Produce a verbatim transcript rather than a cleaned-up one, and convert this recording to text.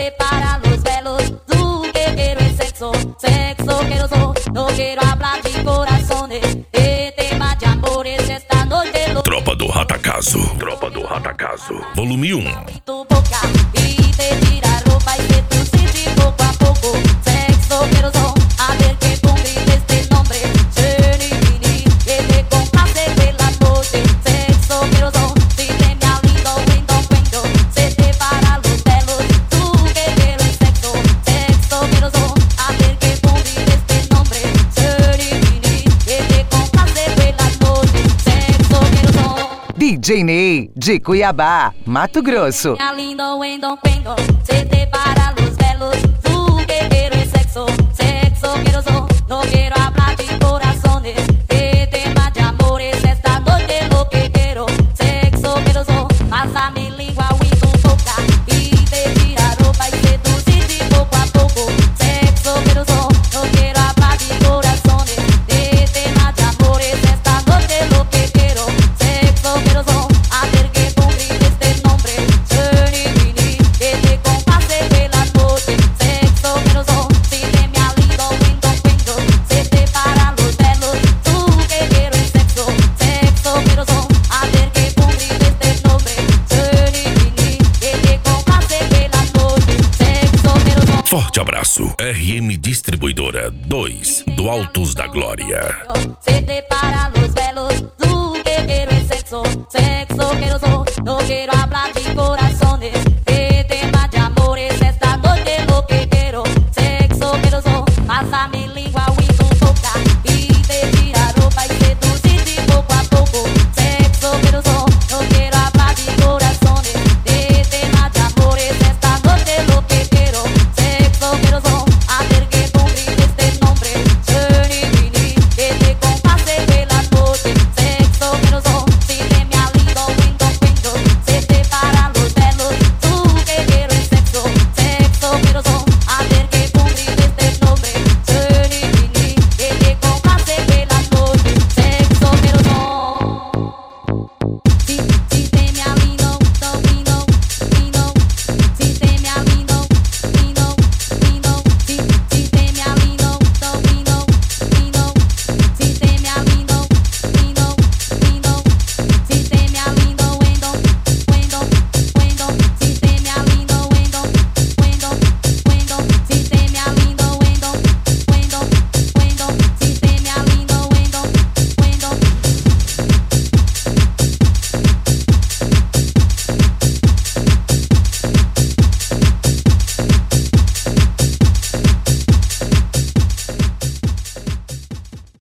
te para los velos, tú que quiero el sexo, sexo queroso, no quiero hablar de corazones, e tema de amores esta noche lo... Tropa do Ratacazo, Tropa do Ratacazo, volume um. Tu boca y te tira ropa y que tú sientes poco a poco, sexo queroso, a ver que tú grites este nombre, Serenini, que te complace de la noche, sexo queroso, si te me ha lindo, lindo, lindo, se te para los pelos, tú que quieres el sexo, sexo queroso, a ver que tú grites este nombre, Serenini, que te complace de la noche, sexo queroso. D J Ney, de Cuiabá, Mato Grosso. Me ha lindo, lindo, lindo, se te para los pelos, tú que quieres sexo, sexo queroso, no quiero hablar de corazones, que tema de amores, esta noche lo que quiero, sexo queroso, pasa mi lengua en tu boca, y te tira ropa y seducirte poco a poco, sexo queroso, no quiero hablar de corazones, de tema de amores, esta noche lo que quiero, sexo queroso, a ver que tú grites este nombre, Serenini, que te complace de la noche, sexo queroso, si te me ha lindo, lindo, lindo, se te para los pelos, tú que quieres sexo, sexo queroso, a ver que tú grites este nombre, Serenini, que te complace de la noche, sexo queroso. Forte abraço, R M Distribuidora dois, do Altos da Glória. Se te para los pelos, tú que quieres sexo, sexo queroso, no quiero hablar de corazón.